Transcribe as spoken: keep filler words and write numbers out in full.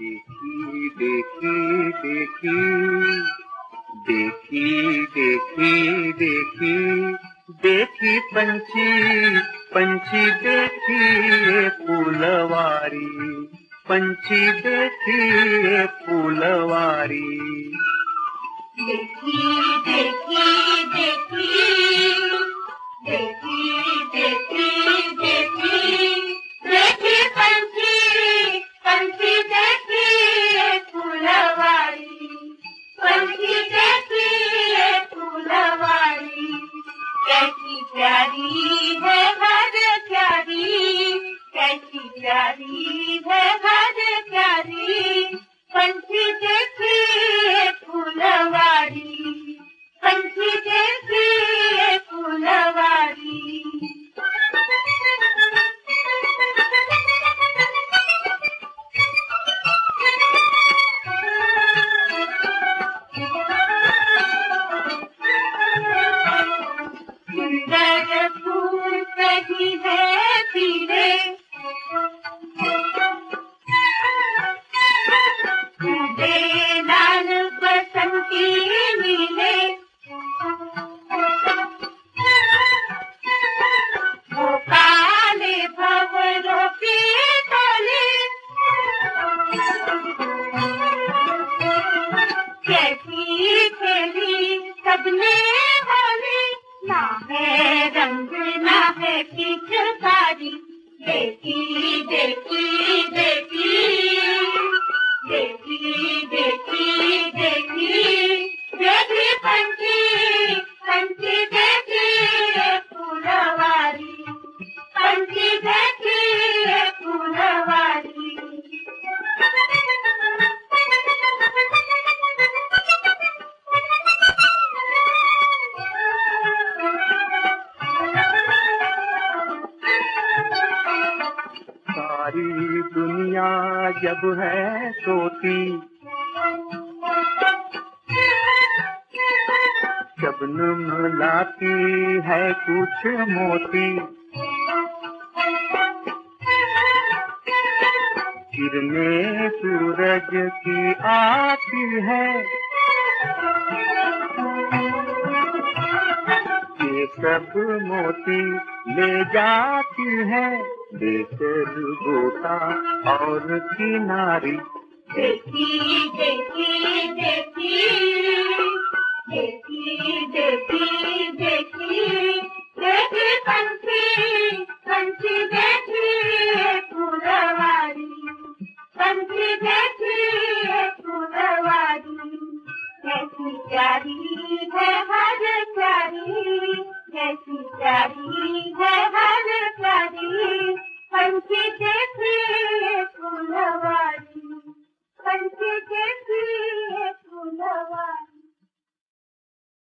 देखी देखी देखी देखी देखी देखी देखी पंछी पंछी देखी ये फूलवारी, पंछी देखी ये फूलवारी। देखी देखी देखी देखी देखी देखी देखी पंछी पंछी देखी ये फूलवारी, पंछी देखी ये फूलवारी। कैसी प्यारी है हर प्यारी, कैसी प्यारी है हर प्यारी, पंछी देखी ये फूलवारी, पंछी देखी ये फूलवारी। सुंदर फूल कहीं है पीले, कूदे लाल बसंती नीले, वो काले भंवरों की टोली, कैसी खेली सबने होली। ना है रंग ना है पिचकारी, देखी देखी देखी देखी देखी देखी देखी पंछी पंछी देखी ये फूलवारी, पंछी देखी ये फूलवारी। सारी दुनिया जब है सोती, शबनम लाती है कुछ मोती, किरणें सूरज की आती है, ये सब मोती ले जाती है बेकर गोता और किनारी। देखी देखी देखी देखी देखी देखी देखी पंछी पंछी देखी ये फूलवारी, पंछी देखी ये फूलवारी। कैसी प्यारी है हर प्यारी, कैसी प्यारी